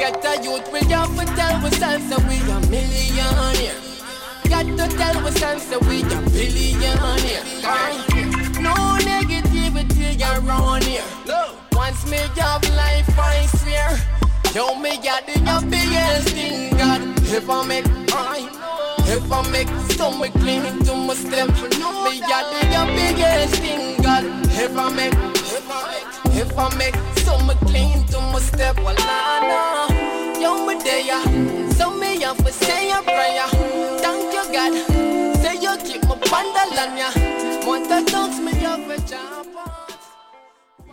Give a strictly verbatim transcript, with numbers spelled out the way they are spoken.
get a youth, we have to tell ourselves that we a millionaire. Got to tell ourselves that we a billionaire. No negativity around here. Once me have life, I swear. Yo, me got the biggest thing God ever make. If I make stomach clean to my step, me got the biggest thing God ever make. If I make stomach clean to my step, well, nah, nah. Yo, me there, so me have to say a prayer. Thank you, God. Say you keep my bundle on ya. Want to talk me up a job.